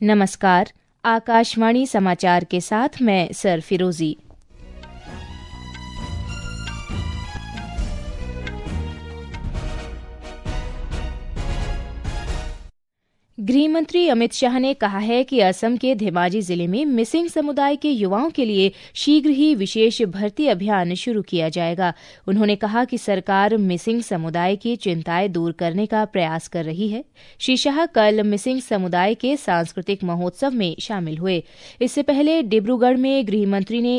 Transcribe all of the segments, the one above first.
नमस्कार, आकाशवाणी समाचार के साथ मैं सर फिरोजी। गृहमंत्री अमित शाह ने कहा है कि असम के धेमाजी जिले में मिसिंग समुदाय के युवाओं के लिए शीघ्र ही विशेष भर्ती अभियान शुरू किया जाएगा। उन्होंने कहा कि सरकार मिसिंग समुदाय की चिंताएं दूर करने का प्रयास कर रही है। श्री शाह कल मिसिंग समुदाय के सांस्कृतिक महोत्सव में शामिल हुए। इससे पहले डिब्रूगढ़ में गृहमंत्री ने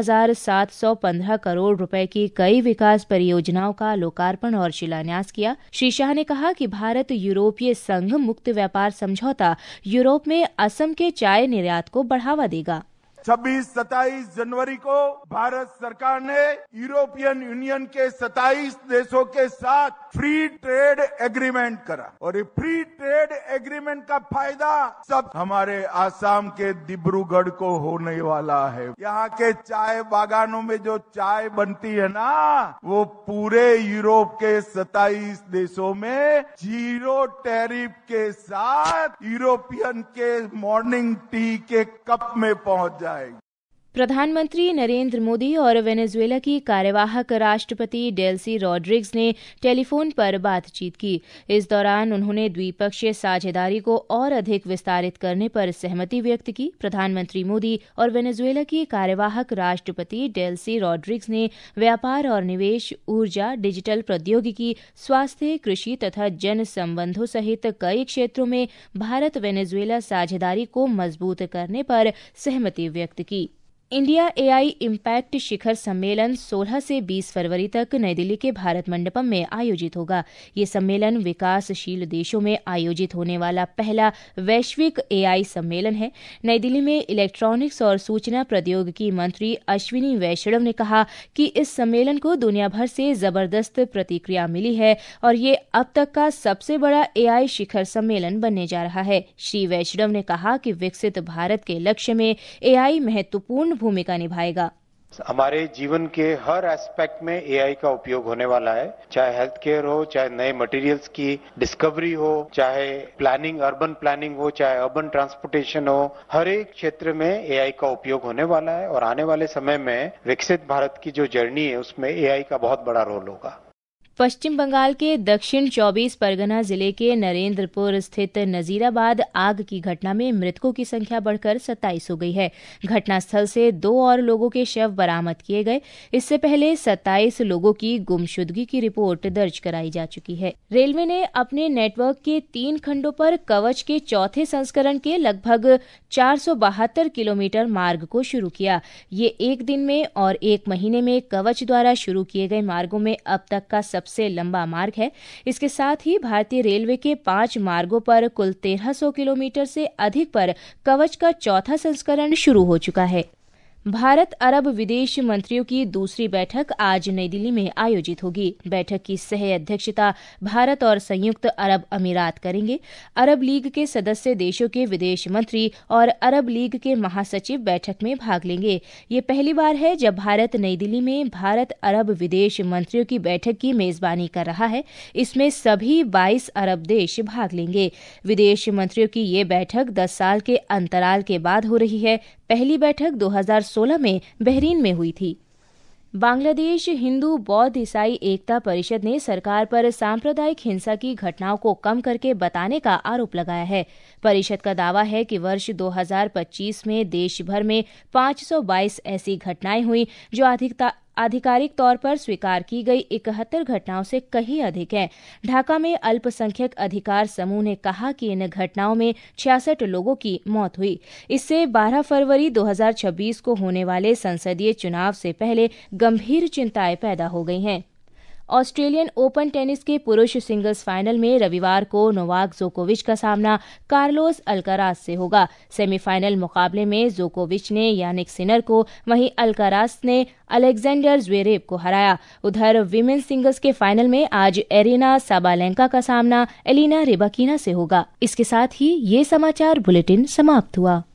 1,715 करोड़ रुपए की कई विकास परियोजनाओं का लोकार्पण और शिलान्यास किया। श्री शाह ने कहा कि भारत यूरोपीय संघ मुक्त व्यापार समझौता यूरोप में असम के चाय निर्यात को बढ़ावा देगा। 26-27 जनवरी को भारत सरकार ने यूरोपियन यूनियन के 27 देशों के साथ फ्री ट्रेड एग्रीमेंट करा और ये फ्री ट्रेड एग्रीमेंट का फायदा सब हमारे आसाम के डिब्रूगढ़ को होने वाला है। यहाँ के चाय बागानों में जो चाय बनती है ना, वो पूरे यूरोप के 27 देशों में 0 टैरिफ के साथ यूरोपियन के मॉर्निंग टी के कप में पहुंच जाए। प्रधानमंत्री नरेंद्र मोदी और वेनेजुएला की कार्यवाहक राष्ट्रपति डेल्सी रॉड्रिग्स ने टेलीफोन पर बातचीत की। इस दौरान उन्होंने द्विपक्षीय साझेदारी को और अधिक विस्तारित करने पर सहमति व्यक्त की। प्रधानमंत्री मोदी और वेनेजुएला की कार्यवाहक राष्ट्रपति डेल्सी रॉड्रिग्स ने व्यापार और निवेश, ऊर्जा, डिजिटल प्रौद्योगिकी, स्वास्थ्य, कृषि तथा जन संबंधों सहित कई क्षेत्रों में भारत वेनेजुएला साझेदारी को मजबूत करने पर सहमति व्यक्त की। इंडिया एआई इम्पैक्ट शिखर सम्मेलन 16 से 20 फरवरी तक नई दिल्ली के भारत मंडपम में आयोजित होगा। ये सम्मेलन विकासशील देशों में आयोजित होने वाला पहला वैश्विक एआई सम्मेलन है। नई दिल्ली में इलेक्ट्रॉनिक्स और सूचना प्रौद्योगिकी मंत्री अश्विनी वैष्णव ने कहा कि इस सम्मेलन को दुनिया भर से जबरदस्त प्रतिक्रिया मिली है और ये अब तक का सबसे बड़ा एआई शिखर सम्मेलन बनने जा रहा है। श्री वैष्णव ने कहा कि विकसित भारत के लक्ष्य में एआई महत्वपूर्ण भूमिका निभाएगा। हमारे जीवन के हर एस्पेक्ट में एआई का उपयोग होने वाला है, चाहे हेल्थ केयर हो, चाहे नए मटेरियल्स की डिस्कवरी हो, चाहे प्लानिंग, अर्बन प्लानिंग हो, चाहे अर्बन ट्रांसपोर्टेशन हो, हर एक क्षेत्र में एआई का उपयोग होने वाला है और आने वाले समय में विकसित भारत की जो जर्नी है उसमें एआई का बहुत बड़ा रोल होगा। पश्चिम बंगाल के दक्षिण 24 परगना जिले के नरेंद्रपुर स्थित नजीराबाद आग की घटना में मृतकों की संख्या बढ़कर 27 हो गई है। घटनास्थल से 2 और लोगों के शव बरामद किए गए। इससे पहले 27 लोगों की गुमशुदगी की रिपोर्ट दर्ज कराई जा चुकी है। रेलवे ने अपने नेटवर्क के 3 खंडों पर कवच के चौथे संस्करण के लगभग 472 किलोमीटर मार्ग को शुरू किया। ये एक दिन में और एक महीने में कवच द्वारा शुरू किए गए मार्गों में अब तक का सबसे लंबा मार्ग है। इसके साथ ही भारतीय रेलवे के 5 मार्गों पर कुल 1300 किलोमीटर से अधिक पर कवच का चौथा संस्करण शुरू हो चुका है। भारत अरब विदेश मंत्रियों की दूसरी बैठक आज नई दिल्ली में आयोजित होगी। बैठक की सह अध्यक्षता भारत और संयुक्त अरब अमीरात करेंगे। अरब लीग के सदस्य देशों के विदेश मंत्री और अरब लीग के महासचिव बैठक में भाग लेंगे। ये पहली बार है जब भारत नई दिल्ली में भारत अरब विदेश मंत्रियों की बैठक की मेजबानी कर रहा है। इसमें सभी 22 अरब देश भाग लेंगे। विदेश मंत्रियों की ये बैठक 10 साल के अंतराल के बाद हो रही है। पहली बैठक 2016 में बहरीन में हुई थी। बांग्लादेश हिंदू बौद्ध ईसाई एकता परिषद ने सरकार पर सांप्रदायिक हिंसा की घटनाओं को कम करके बताने का आरोप लगाया है। परिषद का दावा है कि वर्ष 2025 में देश भर में 522 ऐसी घटनाएं हुई जो आधिकारिक तौर पर स्वीकार की गई 71 घटनाओं से कहीं अधिक है। ढाका में अल्पसंख्यक अधिकार समूह ने कहा कि इन घटनाओं में 66 लोगों की मौत हुई। इससे 12 फरवरी 2026 को होने वाले संसदीय चुनाव से पहले गंभीर चिंताएं पैदा हो गई हैं। ऑस्ट्रेलियन ओपन टेनिस के पुरुष सिंगल्स फाइनल में रविवार को नोवाक जोकोविच का सामना कार्लोस अल्काराज से होगा। सेमीफाइनल मुकाबले में जोकोविच ने यानिक सिनर को, वहीं अल्काराज ने अलेक्जेंडर ज्वेरेव को हराया। उधर विमेन्स सिंगल्स के फाइनल में आज एरिना साबालेंका का सामना एलिना रिबाकिना से होगा। इसके साथ ही ये समाचार बुलेटिन समाप्त हुआ।